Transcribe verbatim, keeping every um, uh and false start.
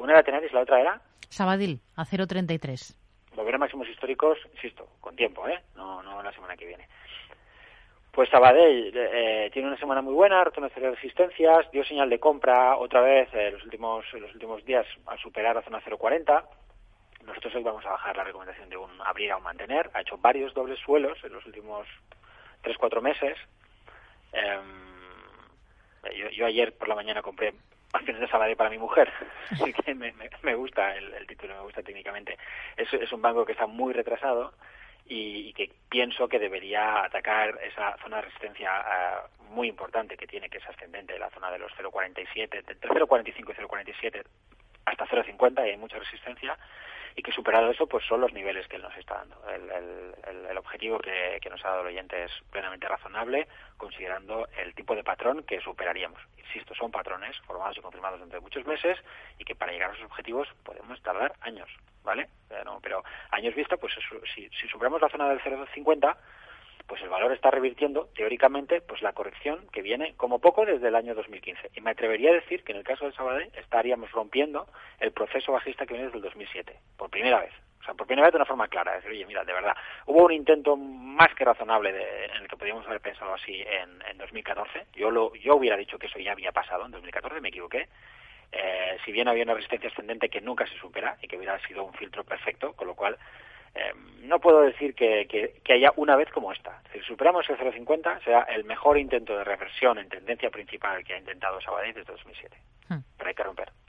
una era Tenaris, la otra era Sabadell, a cero coma treinta y tres. Volver a máximos históricos, insisto, con tiempo, ¿eh? No, no la semana que viene. Pues Sabadell eh, tiene una semana muy buena, reconoce resistencias, dio señal de compra otra vez eh, los últimos los últimos días al superar la zona cero coma cuarenta. Nosotros hoy vamos a bajar la recomendación de un abrir a un mantener. Ha hecho varios dobles suelos en los últimos tres cuatro meses. Eh, yo, yo ayer por la mañana compré acciones de Sabadell para mi mujer, así que me, me, me gusta el, el título, me gusta técnicamente. Es, es un banco que está muy retrasado y, y que pienso que debería atacar esa zona de resistencia uh, muy importante que tiene, que es ascendente, la zona de los cero coma cuarenta y siete, entre cero coma cuarenta y cinco y cero coma cuarenta y siete hasta cero coma cincuenta, y hay mucha resistencia, y que superado eso pues son los niveles que él nos está dando. El, el, el, el objetivo que, que nos ha dado el oyente es plenamente razonable, considerando el tipo de patrón que superaríamos. Insisto, son patrones formados y confirmados dentro de muchos meses y que para llegar a esos objetivos podemos tardar años, ¿vale? Pero, pero años vista, pues eso, si, si superamos la zona del cero coma cincuenta, pues el valor está revirtiendo, teóricamente, pues la corrección que viene, como poco, desde el año dos mil quince. Y me atrevería a decir que en el caso del Sabadell estaríamos rompiendo el proceso bajista que viene desde el dos mil siete, por primera vez. O sea, por primera vez de una forma clara. Decir, oye, mira, de verdad, hubo un intento más que razonable de, en el que podríamos haber pensado así en, en dos mil catorce. Yo lo, yo hubiera dicho que eso ya había pasado en dos mil catorce, me equivoqué. Eh, si bien había una resistencia ascendente que nunca se supera y que hubiera sido un filtro perfecto, con lo cual Eh, no puedo decir que, que, que haya una vez como esta. Si superamos el cero coma cincuenta, será el mejor intento de reversión en tendencia principal que ha intentado Sabadell desde dos mil siete. Hmm. Pero hay que romper.